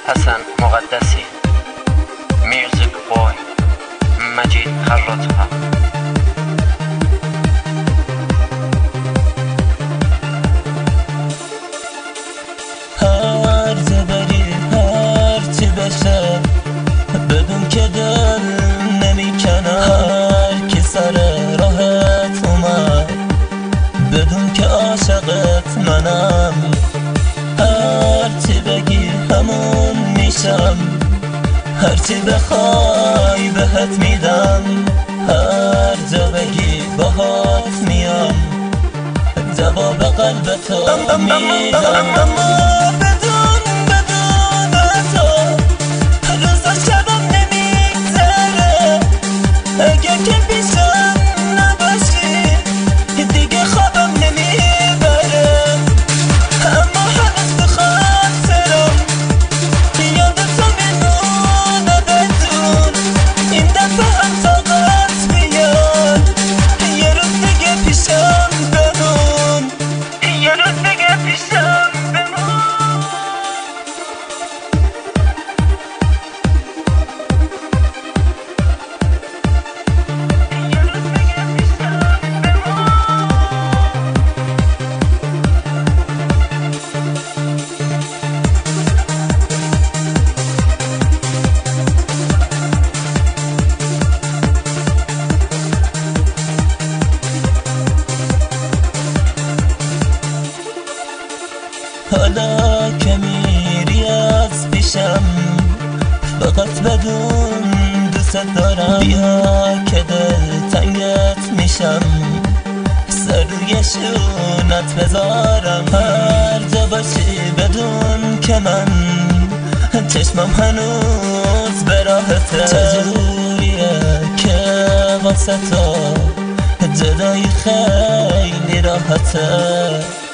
حسن مقدسی، میوزیک بوی مجید خراطها. هر جا بری هر چی بشه بدون که دل نمیکنم. هر کی سر راهت اومد بدون که عاشقت منم. هر چی بگی همون میشم، هر چی بخوای بهت میدم. هر جا بگی باهات میام، جواب قلب تو میدم. اما بدون تو روزا شبم نمیگذره. اگه که پیشم نباشی دیگه خوابم نمیبره. اما هنوز به خاطرم یاد تو میمونه بدون. این دفعه هم طاقت بیاد یه روز دیگه پیشم بمون. یه روز دیگه پیشم بمون. حالا که میری از پیشم فقط بدون دوست دارم. بیا که دل تنگت میشم، سر روی شونت بذارم. هر جا باشی بدون که من چشمم هنوز به راهته. چجوریه که واسه تو جدایی خیلی راحته.